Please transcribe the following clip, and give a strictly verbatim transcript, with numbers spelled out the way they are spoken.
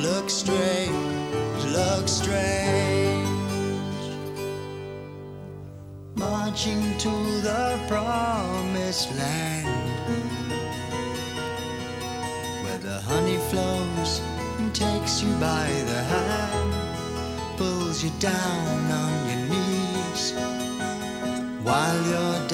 Look strange, look strange. Marching to the promised land, where the honey flows and takes you by the hand, pulls you down on your knees while you're down.